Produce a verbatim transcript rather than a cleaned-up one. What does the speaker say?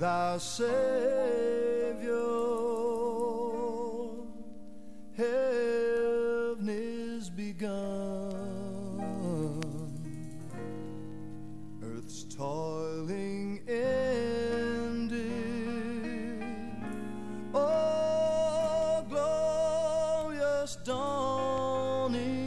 with our Savior. Heaven is begun, earth's toiling ended. Oh, glorious dawning